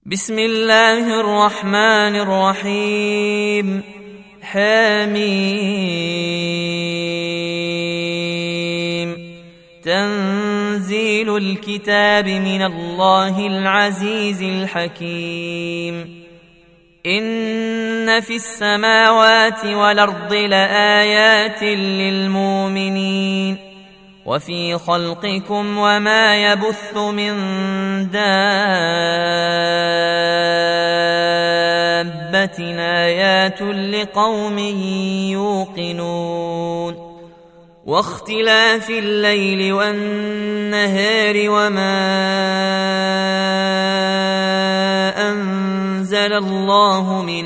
بسم الله الرحمن الرحيم. حميم. تنزيل الكتاب من الله العزيز الحكيم. إن في السماوات والأرض لآيات للمؤمنين وفي خلقكم وما يبث من دابة آيات لقوم يوقنون. واختلاف الليل والنهار وما أنزل الله من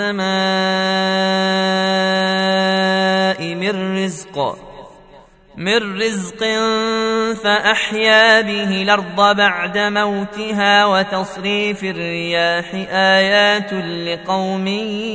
السماء من رزق فأحيا به الأرض بعد موتها وتصريف الرياح آيات لقوم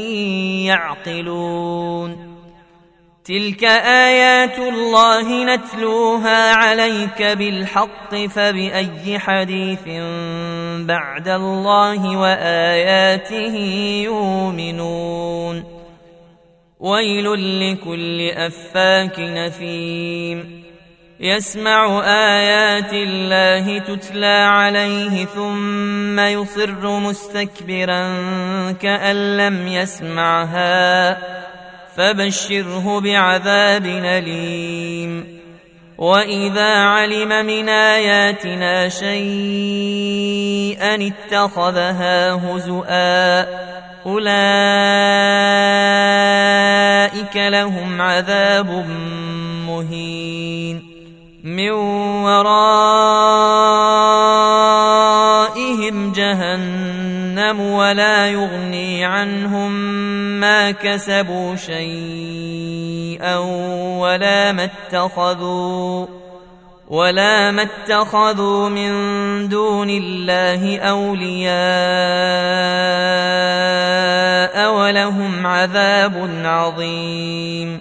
يعقلون. تلك آيات الله نتلوها عليك بالحق فبأي حديث بعد الله وآياته يؤمنون. ويل لكل أفاك أثيم يسمع آيات الله تتلى عليه ثم يصر مستكبرا كأن لم يسمعها فبشره بعذاب أليم. وإذا علم من آياتنا شيئا اتخذها هزؤا أولئك لهم عذاب مهين من ورائهم جهنم ولا يغني عنهم ما كسبوا شيئا ولا ما اتخذوا من دون الله أولياء ولهم عذاب عظيم.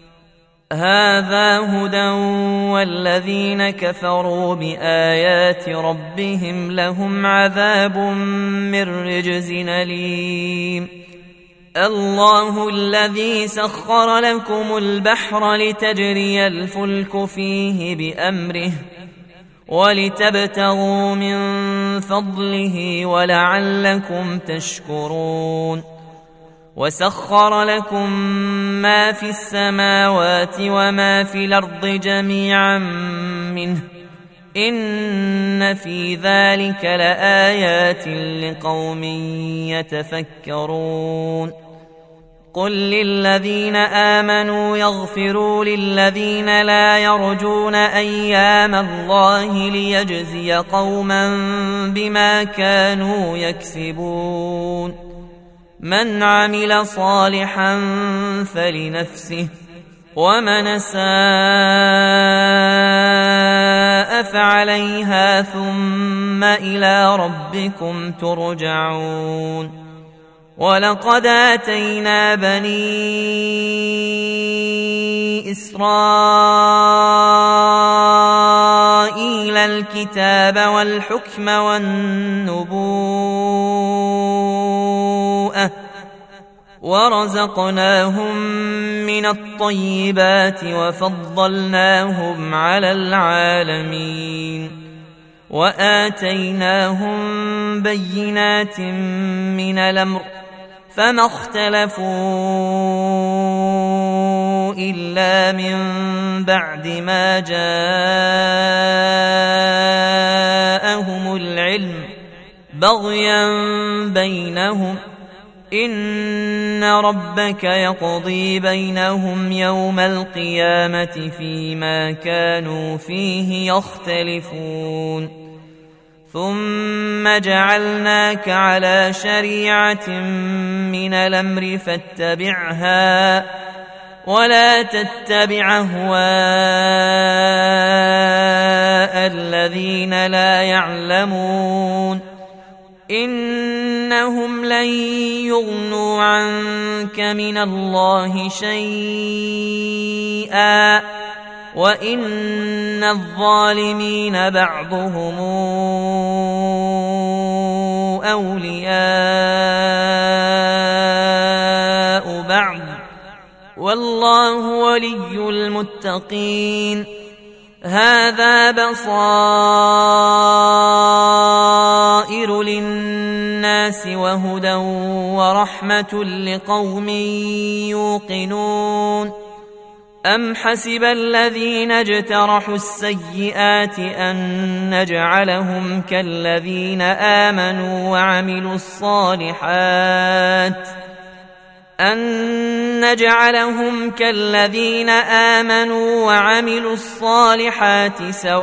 هذا هدى والذين كفروا بآيات ربهم لهم عذاب من رجز أليم. الله الذي سخر لكم البحر لتجري الفلك فيه بأمره ولتبتغوا من فضله ولعلكم تشكرون. وسخر لكم ما في السماوات وما في الأرض جميعا منه إن في ذلك لآيات لقوم يتفكرون. قل للذين آمنوا يغفروا للذين لا يرجون أيام الله ليجزي قوما بما كانوا يكسبون. من عمل صالحا فلنفسه ومن أساء فعليها ثم إلى ربكم ترجعون. ولقد آتينا بني إسرائيل الكتاب والحكم والنبوءة ورزقناهم من الطيبات وفضلناهم على العالمين وآتيناهم بينات من الأمر فما اختلفوا إلا من بعد ما جاءهم العلم بغيا بينهم إن ربك يقضي بينهم يوم القيامة فيما كانوا فيه يختلفون. ثم جعلناك على شريعة من الأمر فاتبعها ولا تتبع أهواء الذين لا يعلمون إنهم لن يغنوا عنك من الله شيئا وإن الظالمين بعضهم أولياء بعض والله ولي المتقين. هذا بصائر للناس وهدى ورحمة لقوم يوقنون. أم حسب الذين اجترحوا السيئات أن نجعلهم كالذين آمنوا وعملوا الصالحات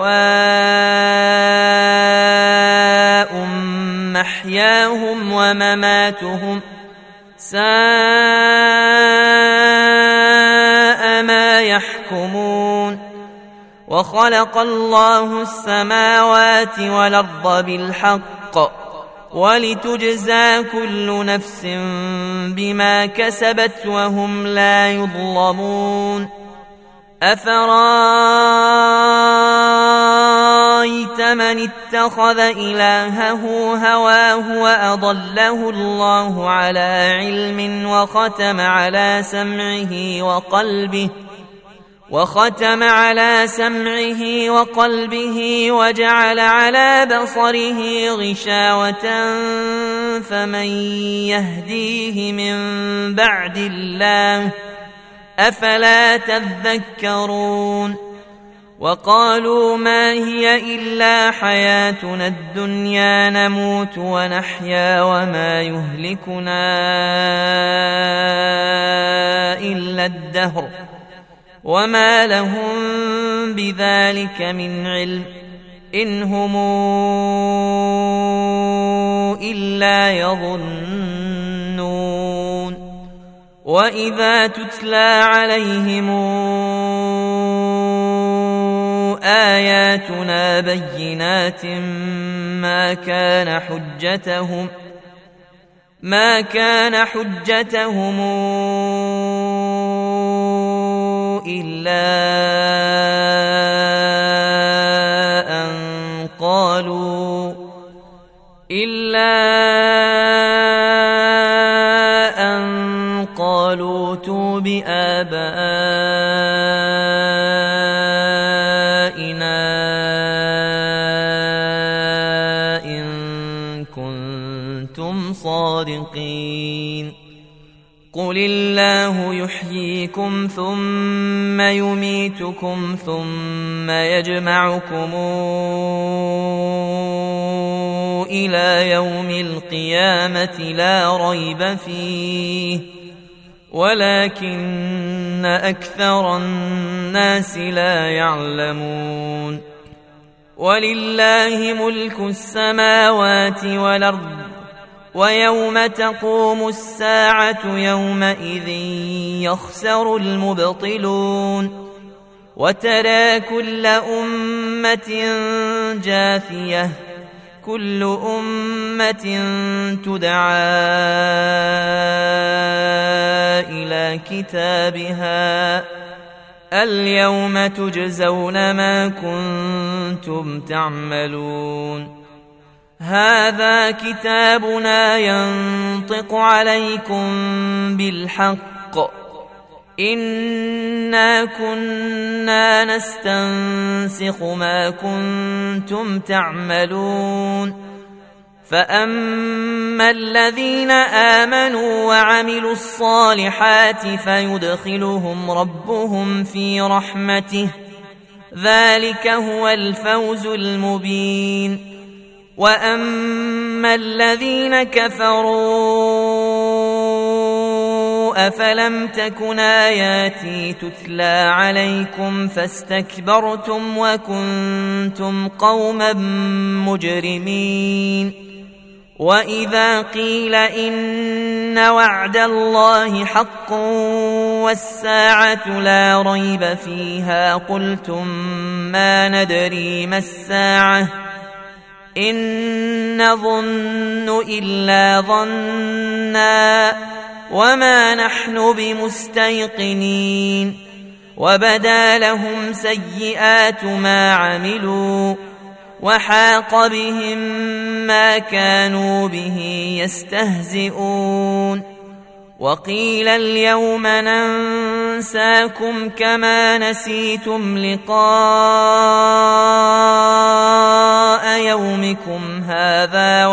سواء محياهم ومماتهم ساء ما يحكمون. وخلق الله السماوات والأرض بالحق ولتجزى كل نفس بما كسبت وهم لا يظلمون. أفرأيت من اتخذ إلهه هواه وأضله الله على علم وختم على سمعه وقلبه وجعل على بصره غشاوة فمن يهديه من بعد الله أفلا تذكرون. وقالوا ما هي إلا حياتنا الدنيا نموت ونحيا وما يهلكنا إلا الدهر وما لهم بذلك من علم إن هم إلا يظنون. وإذا تتلى عليهم آياتنا بينات ما كان حجتهم إلا أن قالوا ائتوا بآبائنا إن كنتم صادقين. قل الله يحييكم ثم يميتكم ثم يجمعكم إلى يوم القيامة لا ريب فيه ولكن أكثر الناس لا يعلمون. ولله ملك السماوات والأرض ويوم تقوم الساعة يومئذ يخسر المبطلون. وترى كل أمة جاثية كل أمة تدعى إلى كتابها اليوم تجزون ما كنتم تعملون. هذا كتابنا ينطق عليكم بالحق إنا كنا نستنسخ ما كنتم تعملون. فأما الذين آمنوا وعملوا الصالحات فيدخلهم ربهم في رحمته ذلك هو الفوز المبين. وأما الذين كفروا أفلم تكن آياتي تتلى عليكم فاستكبرتم وكنتم قوما مجرمين. وإذا قيل إن وعد الله حق والساعة لا ريب فيها قلتم ما ندري ما الساعة إن نظن إلا ظنا وما نحن بمستيقنين. وبدا لهم سيئات ما عملوا وحاق بهم ما كانوا به يستهزئون وقيل اليوم ننساكم كما نسيتم لقاء يومكم هذا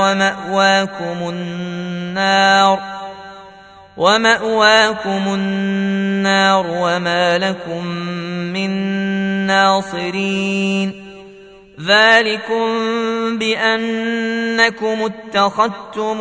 ومأواكم النار وما لكم من ناصرين ذلكم بأنكم اتخذتم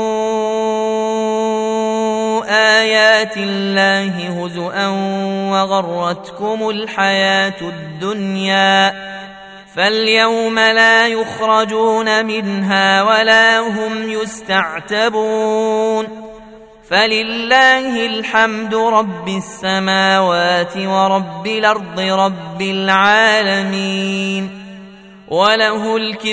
آيات الله هزؤا وغرتكم الحياة الدنيا فاليوم لا يخرجون منها ولا هم يستعتبون فلله الحمد رب السماوات ورب الأرض رب العالمين وله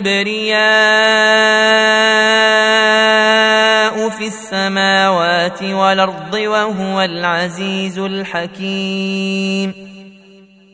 الكبرياء في السماوات والأرض وهو العزيز الحكيم